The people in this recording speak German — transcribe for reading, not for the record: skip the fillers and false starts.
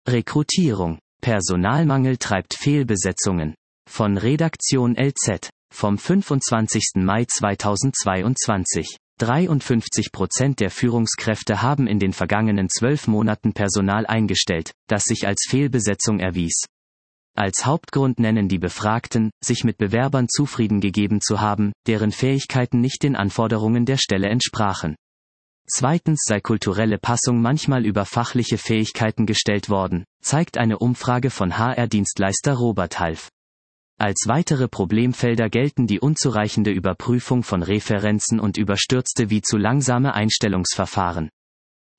Rekrutierung. Personalmangel treibt Fehlbesetzungen. Von Redaktion LZ. Vom 25. Mai 2022. 53% der Führungskräfte haben in den vergangenen 12 Monaten Personal eingestellt, das sich als Fehlbesetzung erwies. Als Hauptgrund nennen die Befragten, sich mit Bewerbern zufrieden gegeben zu haben, deren Fähigkeiten nicht den Anforderungen der Stelle entsprachen. Zweitens sei kulturelle Passung manchmal über fachliche Fähigkeiten gestellt worden, zeigt eine Umfrage von HR-Dienstleister Robert Half. Als weitere Problemfelder gelten die unzureichende Überprüfung von Referenzen und überstürzte wie zu langsame Einstellungsverfahren.